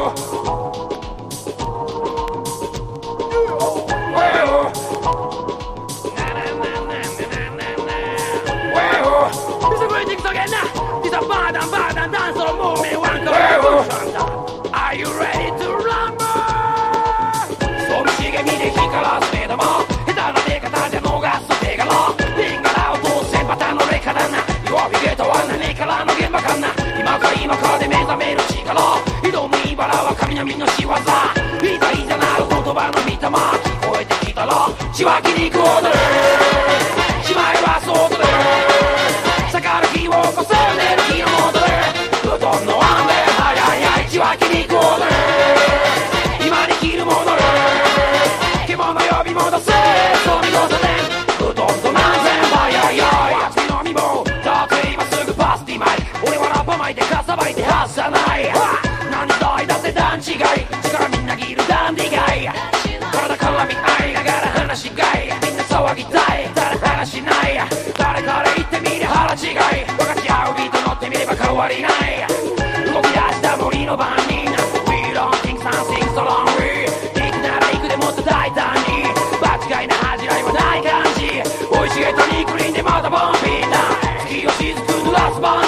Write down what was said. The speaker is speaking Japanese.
Are you ready to rumble? その茂みで光らす目玉下手な出方じゃ逃す手柄リンガラを通せパターンの劣化だな弱火ゲートは何からの現場かな今かで目覚める力挑む茨は神並みの仕業いざなる言葉の御霊聞こえてきたら血湧き肉踊る姉妹はそう踊る逆る火を起こすエネルギーの戻る布団のワンレン早い血湧き肉踊る今に切る戻る獣呼び戻せそう見事で布団と何千倍厚みの身もだって今すぐパスティマイ俺はラッパ巻いてかさばいて発さない何代だって段違い力みんなぎるダンディガイ体絡み合いながら話しがいみんな騒ぎたいただ話しない誰から言ってみり腹違い分かち合うビート乗ってみれば変わりない動き出した森の番人 We don't think something so long we 行くなら行くでもっと大胆に場違いな恥じらいはない感じ生い茂った肉林でまたボンピーだ月を雫濡らすバ